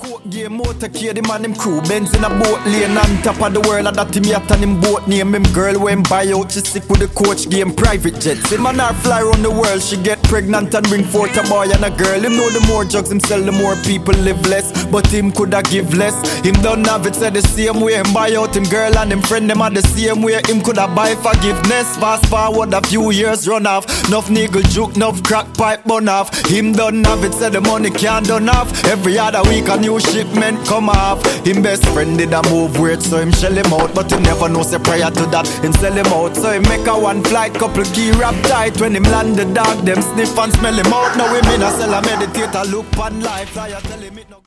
coke game, motorcade, the man him crew. Benz in a boat lane on top of the world. That him yet and him boat name. Him girl when buy out, she sick with the coach game. Private jets, him and her fly around the world. She get pregnant and bring forth a boy and a girl. Him know the more drugs him sell, the more people live less. But him coulda give less. Him don't have it said the same way. Him buy out him girl and him friend them are the same way. Him coulda buy forgiveness. Fast forward a few years run off. Nuff niggle juke, nuff crack pipe burn off. Him don't have it said the money can't done off. Every other week a new shipment come off. Him best friend did a move weird so him shell him out. But him never know say prior to that him sell him out. So him make a one flight, couple key wrap tight. When him land the dog them sniff and smell him out. Now him in a cell a meditate a look on life. I tell him it no